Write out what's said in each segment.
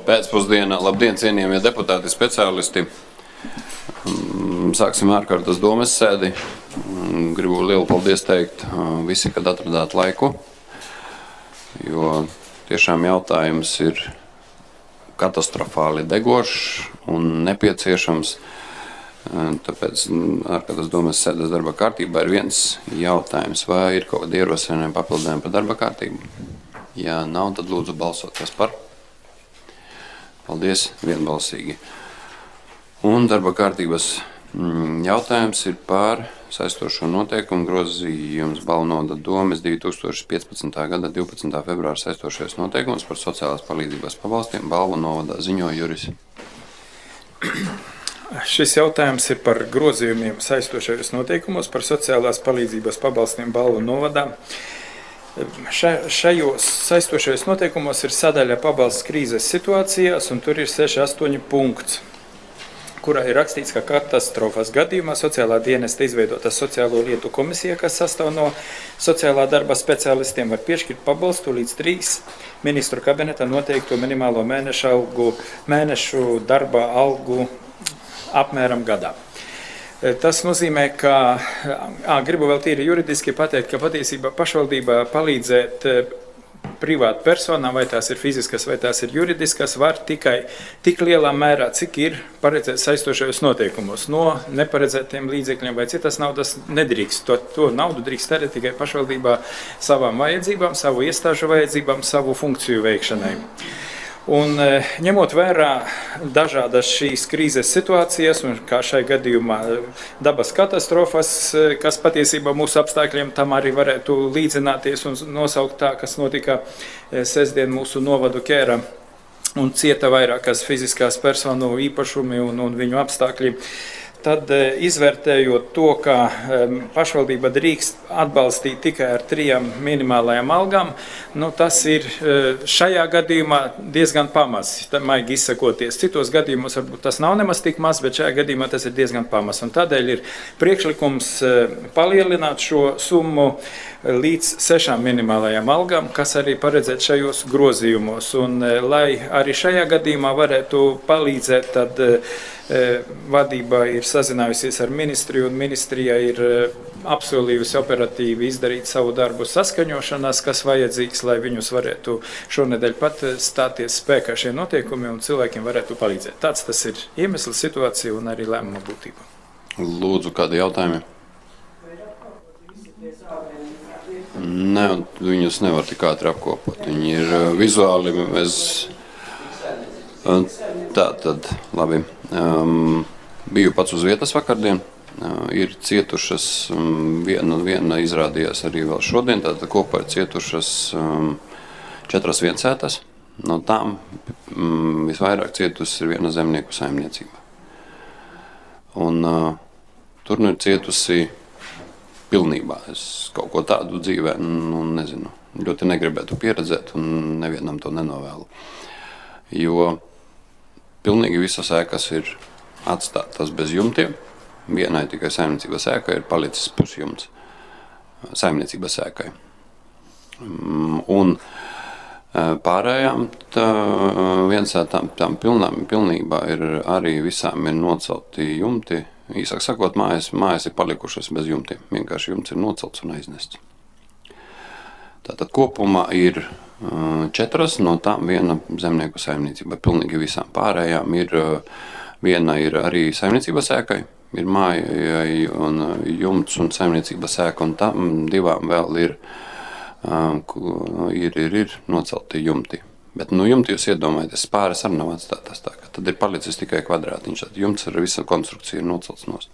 Pēcpusdienā. Labdien, cienījamie deputāti, speciālisti. Sāksim ārkārtas domes sēdi. Gribu lielu paldies teikt visi, kad atradāt laiku, jo tiešām jautājums ir katastrofāli degošs un nepieciešams. Tāpēc ārkārtas domes sēdes darba kārtībā ir viens jautājums, vai ir kaut kādi ierosinājumi papildinājumi par darba kārtību. Ja nav, tad lūdzu balsot, kas par. Paldies, vienbalsīgi. Un darba kārtības jautājums ir par saistošo noteikumu grozījums Balvu novada domes 2015. gada 12. februāra saistošais noteikums par sociālās palīdzības pabalstiem Balvu novadā, ziņo Juris. Šis jautājums ir par grozījumiem saistošajos noteikumos par sociālās palīdzības pabalstiem Balvu novadā. Šajos saistošajos noteikumos ir sadaļa pabalsts krīzes situācijās, un tur ir 6-8 punkts, kurā ir rakstīts, ka katastrofas gadījumā sociālā dienesta izveidota sociālo lietu komisija, kas sastāv no sociālā darba speciālistiem, var piešķirt pabalstu līdz 3 ministru kabineta noteikto minimālo mēnešu darba algu apmēram gadā. Tas nozīmē, ka, gribu vēl tīri juridiski pateikt, ka patiesībā pašvaldībā palīdzēt privātu personām, vai tās ir fiziskas, vai tās ir juridiskas, var tikai tik lielā mērā, cik ir paredzēts saistošajos noteikumos. No neparedzētiem līdzekļiem vai citas naudas nedrīkst. To naudu drīkst tērēt tikai pašvaldībā savām vajadzībām, savu iestāžu vajadzībām, savu funkciju veikšanai. Un ņemot vērā dažādas šīs krīzes situācijas, un kā šai gadījumā dabas katastrofas, kas patiesībā mūsu apstākļiem tam arī varētu līdzināties un nosaukt tā, kas notika sestdien mūsu novadu ķēra un cieta vairākas fiziskās personu īpašumi un viņu apstākļi. Tad izvērtējot to, ka pašvaldība drīkst atbalstīt tikai ar 3 minimālajām algām, tas ir šajā gadījumā diezgan pamaz, maigi izsakoties. Citos gadījumos varbūt tas nav nemaz tik maz, bet šajā gadījumā tas ir diezgan pamaz. Un tādēļ ir priekšlikums palielināt šo summu līdz 6 minimālajām algām, kas arī paredzēt šajos grozījumos. Un, lai arī šajā gadījumā varētu palīdzēt, tad vadība ir sazinājusies ar ministriju, un ministrija ir apsolījusi operatīvi izdarīt savu darbu saskaņošanās, kas vajadzīgs, lai viņus varētu šonedēļ pat stāties spēkā šie noteikumi un cilvēkiem varētu palīdzēt. Tāds tas ir iemesls, situācija un arī lēmuma būtība. Lūdzu, kādi jautājumi? Nē, viņus nevar tik ātri apkopot. Viņi ir vizuāli. Tā tad, labi. Biju pats uz vietas vakardien. Ir cietušas, viena izrādījās arī vēl šodien, tātad kopā ir cietušas 4 viensētas. No tām visvairāk cietusi ir viena zemnieku saimniecība. Un tur ir cietusi pilnībā. Es kaut ko tādu dzīvē, nezinu, ļoti negribētu pieredzēt un nevienam to nenovēlu. Jo pilnīgi visas ēkas ir atstātas bez jumtiem. Vienai tikai saimniecības ēkai ir palicis pusjumts saimniecības ēkai. Un pārējām viensētām pilnībā ir arī visām ir nocelti jumti. Īsāk sakot, mājas ir palikušas bez jumtiem. Vienkārši jumts ir nocelts un aiznests. Tātad kopumā ir 4, no tām viena zemnieku saimniecība. Pilnīgi visām pārējām viena ir arī saimniecības ēkai, ir mājai un jumts un saimniecības ēka, un tam 2 vēl ir nocelti jumti. Bet jumti jūs iedomājaties, pāris arī nav atstātas tā, ka tad ir palicis tikai kvadrātiņš, tad jumts ar visu konstrukciju ir nocelts nost.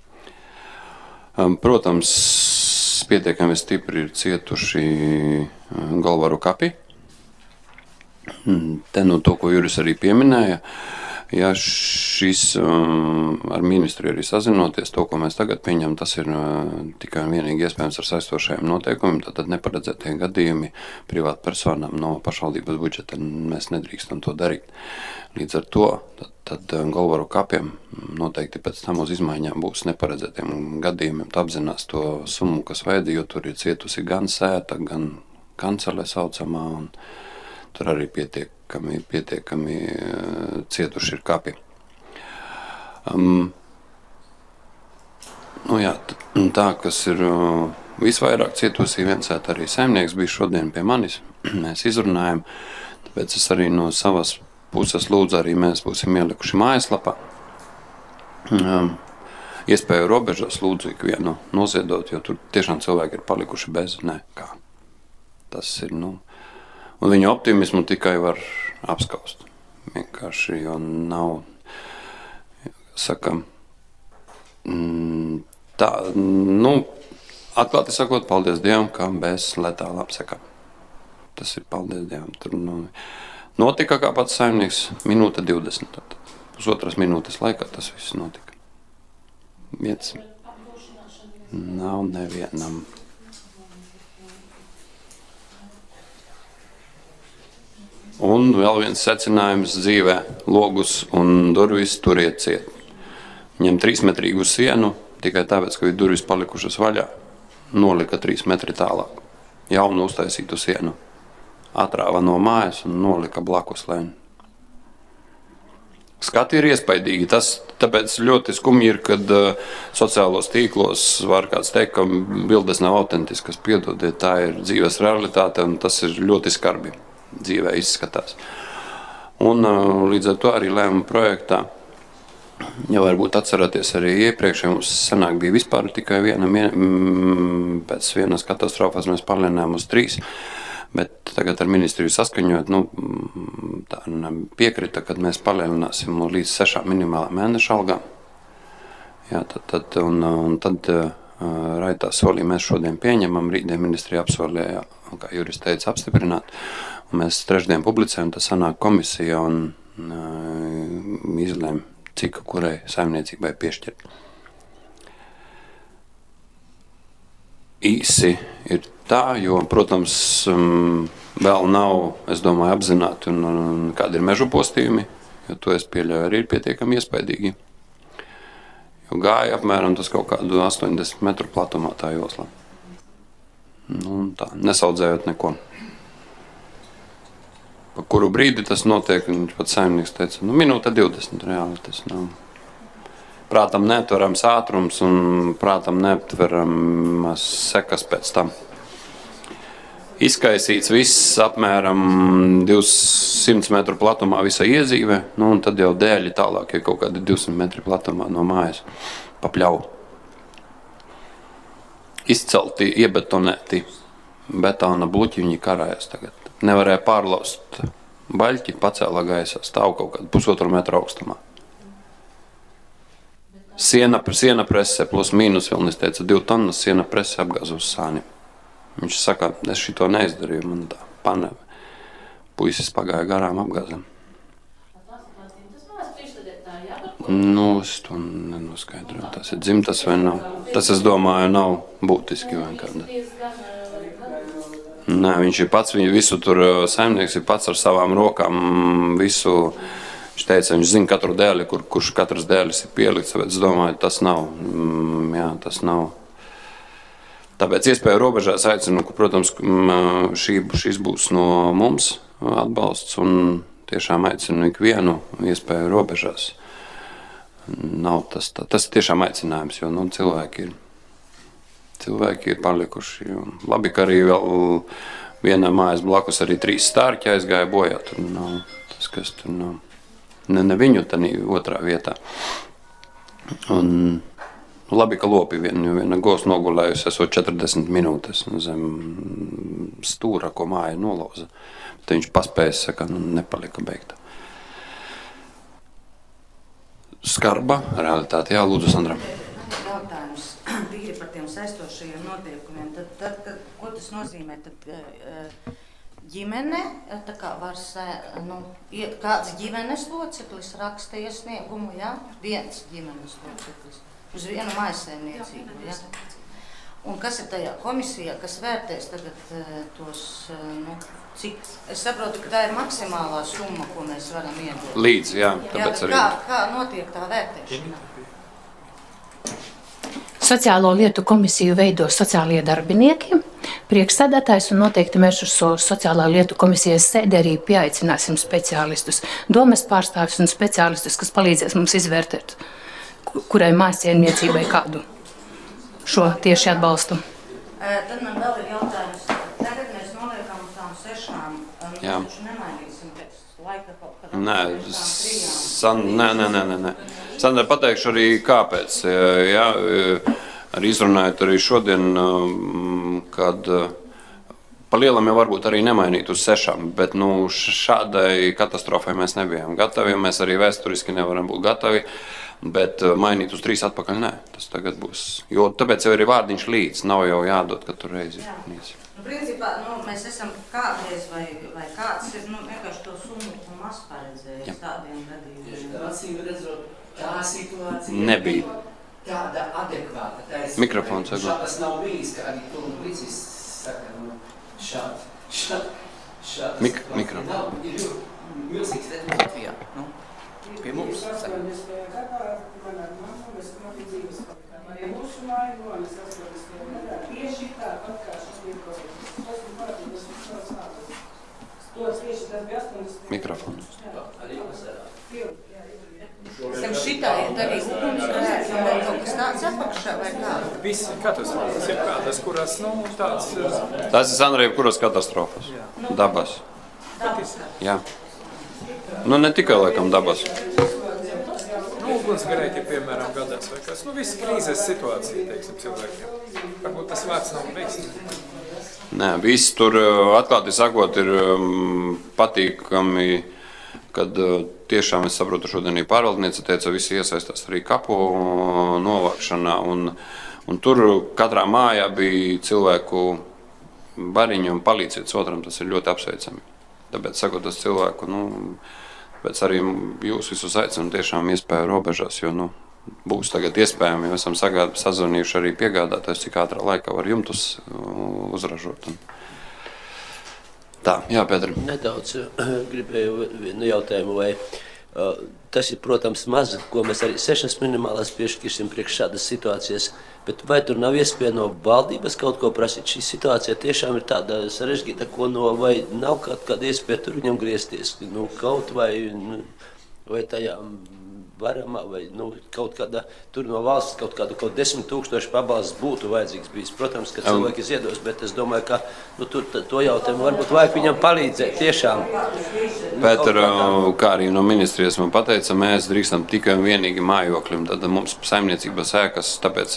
Protams, pietiekami stipri ir cietuši Galvaru kapi. Te to, ko Juris arī pieminēja, ja šis ar ministru arī sazinoties, to, ko mēs tagad pieņem, tas ir tikai un vienīgi iespējams ar saistošajiem noteikumiem, tad neparedzētie gadījumi privātu personām no pašvaldības budžeta mēs nedrīkstam to darīt. Līdz ar to tad Galvaru kapiem noteikti pēc tam uz izmaiņām būs neparedzētiem gadījumiem, apzinās to summu, kas vajadzīja, jo tur ir cietusi gan sēta, gan kancele saucamā, un tur arī pietiek pietiekami cietuši ir kapi. Tā, kas ir visvairāk cietusī, viensēt arī saimnieks bija šodien pie manis. Mēs izrunājam, tāpēc es arī no savas puses lūdzu, arī mēs būsim ielikuši mājaslapā. Iespēju robežās lūdzu ikvienu noziedot, jo tur tiešām cilvēki ir palikuši bez nekā. Tas ir, un viņu optimismu tikai var apskaust. Vienkārši, jo nav, tā, atklāti sakot, paldies Dievam, ka bez letālām sekām. Tas ir paldies Dievam. Tur, notika kā pats saimnieks, minūte 20. Pusotras minūtes laikā tas viss notika. Nav nevienam. Un vēl viens secinājums dzīvē - logus un durvis turiet ciet. Ņem 3-metrīgu sienu, tikai tāpēc, ka ir durvis palikušas vaļā, nolika 3 metri tālāk. Jaunu uztaisītu sienu. Atrāva no mājas un nolika blakus, lai skati ir iespaidīgi. Tas tāpēc ļoti skumji ir, kad sociālos tīklos var kāds teikt, ka bildes nav autentiskas. Piedodiet, tā ir dzīves realitāte un tas ir ļoti skarbi. Dzīvē izskatās. Un līdz ar to arī lēmuma projektā, ja varbūt atceraties arī iepriekš, mums senāk bija vispār tikai viena, pēc vienas katastrofas mēs palielinājām uz 3, bet tagad ar ministriju saskaņot, tā piekrita, kad mēs palielināsim līdz 6 minimālām mēneša algām. Jā, tad raitā solī mēs šodien pieņemam, rītdien ministrija apsolīja, kā jurists teica, apstiprināt. Un mēs trešdien publicējam, tas sanāk komisija un izlēm, cik kurai saimniecībai piešķirt. Īsi ir tā, jo, protams, vēl nav, es domāju, apzināti, un kādi ir mežu postījumi, jo to es pieļauju arī ir pietiekami iespaidīgi. Jo gāja apmēram tas kaut kādu 80 metru platumā tā josla. Tā, nesaudzējot neko. Pa kuru brīdi tas notiek, viņš pat saimnieks teica, minūte 20 reāli tas nav. Prātam neatverams ātrums un prātam neaptveramas sekas pēc tam. Izkaisīts viss apmēram 200 metru platumā visa iezīve, un tad jau dēļi tālāk ir kaut kādi 200 metri platumā no mājas pa pļauju. Izcelti, iebetonēti betona bluķi, viņi karājas tagad. Nevarēja pārlaust baļķi, pacēlā gaisā, stāv kaut kādu 1,5 metru augstumā. Siena prese plus mīnus, Vilnis teica, 2 tonnas siena prese apgāza uz sānim. Viņš saka, es šito neizdarīju, man tā pane. Puisis pagāja garām apgāzam. Es to nenoskaidroju. Tas ir dzimtas vai nav. Tas, es domāju, nav būtiski vai kāda. Nē, viņš ir pats, visu tur saimnieks ir pats ar savām rokām, visu, viņš teica, viņš zina katru dēli, kurš katrs dēlis ir pielikts, bet es domāju, tas nav, tas nav. Tāpēc iespēju robežās aicinu, ka, protams, šīs būs no mums atbalsts un tiešām aicinu ikvienu iespēju robežās. Nav tas tiešām aicinājums, jo cilvēki ir palikuši. Labi, ka arī vēl vienā mājas blakus arī 3 stārķi aizgāja bojā. Tur nav tas, kas tur nav. Ne viņu tanī otrā vietā. Un labi, ka lopi viena govs nogulējusi esot 40 minūtes zem stūra, ko māja nolauza. Tad viņš paspēja, saka, nepalika beigta. Skarba realitāte. Jā, lūdzu, Sandra. Jautājums tīri par tiem saistošajiem noteikumiem. Tad, ko tas nozīmē? Tad ģimene, tā kā var, kāds ģimenes loceklis raksta iesniegumu, jā? Viens ģimenes loceklis uz vienu mājsaimniecību, jā? Un kas ir tajā komisijā, kas vērtēs tagad tos, cik, es saprotu, ka tā ir maksimālā summa, ko mēs varam iedot. Līdz, jā, tāpēc arī. Kā notiek tā vērtēšana? Sociālo lietu komisiju veido sociālie darbinieki. Priekšsēdētājs un noteikti mēs uz sociālā lietu komisijas sēdi arī pieaicināsim speciālistus, domes pārstāvis un speciālistus, kas palīdzēs mums izvērtēt, kurai mājsaimniecībai kādu šo tieši atbalstu. Tad man vēl ir jautājums. Tagad mēs noliekam uz tām 6. Taču nemainīsim pēc laika kaut kādā. Nē. Sandra, pateikšu arī kāpēc. Jā, arī izrunājot arī šodien, kad pa lielam jau varbūt arī nemainīt uz 6, bet šādai katastrofai mēs nebijām gatavi, mēs arī vēsturiski nevaram būt gatavi. Bet mainīt uz 3 atpakaļ, nē, tas tagad būs. Jo tāpēc jau ir vārdiņš līdz, nav jau jādod katru reizi. Principā, mēs esam kādreiz vai kāds ir, vienkārši to summu maz paredzējis tādiem gadījumiem. Acīm redzot, tā situācija nebija tāda adekvāta. Mikrofons. Tas nav bijis, kā arī tu līdzis saka, šāds. Mikrofons. Ir milzīgs Latvijā. Pie mums. Mikrofons. Zem šitā ir arī ugunsgrēks vai kaut kas tāds apakšā vai kā? Visi katastrofas ir kādas, kurās, tāds... Tas ir Sandra, kuras katastrofas. Dabas. Jā. Ne tikai, laikam, dabas. Ugunsgrēki, piemēram, gadās vai kas. Viss krīzes situācija, teiksim, cilvēkiem. Varbūt tas vārds nav veiksmīgi. Nē, viss tur, atklāti sakot, ir patīkami, kad tiešām, es saprotu, šodien ir pārvaldniece teica, visi iesaistās arī kapu novākšanā, un tur katrā mājā bija cilvēku bariņu un palīdzēt otram, tas ir ļoti apsveicami. Tāpēc, sakot, tas cilvēku, pēc arī jūs visus aicinu tiešām iespēju robežās, jo, būs tagad iespējami, jo esam sazvanījuši arī piegādātājus, cik ātrā laikā var jumtus uzražot. Tā, jā, Pēteri. Nedaudz gribēju vienu jautājumu, vai tas ir, protams, maz, ko mēs arī 6 minimālās piešķirsim priekš šādas situācijas, bet vai tur nav iespēja no valdības kaut ko prasīt? Šī situācija tiešām ir tāda sarežģīta, vai nav kāda iespēja tur viņam griezties, kaut vai tajā varamā, vai kaut kādā, tur no valsts kaut 10 000 pabalsts būtu vajadzīgs bijis. Protams, ka cilvēki ziedos, bet es domāju, ka to jautājumu varbūt vajag viņam palīdzēt tiešām. Pēter, kā arī no ministrijas man pateica, mēs drīkstam tikai un vienīgi mājoklim, tad mums saimniecības ēkas, tāpēc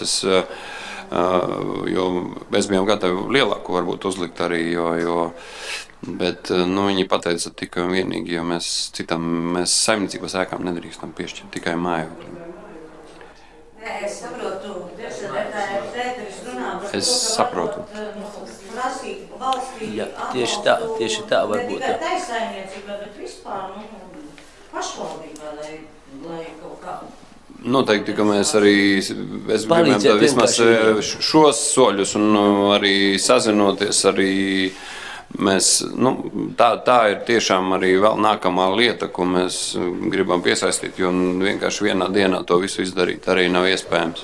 jo mēs bijām gatavi lielāku varbūt uzlikt arī, bet viņi pateica tikai un vienīgi, jo mēs saimniecības ēkām nedrīkstam piešķirt tikai mājoklim. Es saprotu, Pēteris runā par Es saprotu. prasīt valstī Tieši tā varbūt. Ne tikai tai saimniecībai, bet vispār pašvaldībai, lai kaut kā... Noteikti, ka mēs arī gribam vismaz šos soļus un arī sazinoties arī mēs, tā ir tiešām arī vēl nākamā lieta, ko mēs gribam piesaistīt, jo vienkārši vienā dienā to visu izdarīt arī nav iespējams.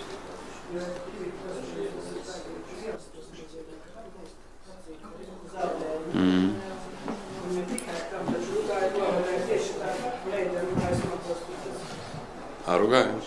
Arugājums?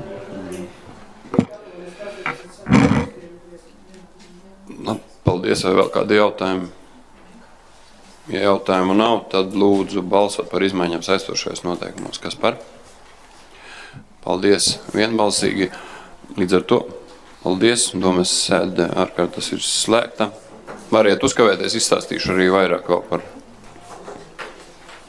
Paldies, vai vēl kādi jautājumi? Ja jautājumu nav, tad lūdzu balsot par izmaiņām saistošajos noteikumos. Kas par? Paldies vienbalsīgi. Līdz ar to, paldies. Domas sēde ārkārtas ir slēgta. Variet uzkavēties, izstāstīšu arī vairāk vēl par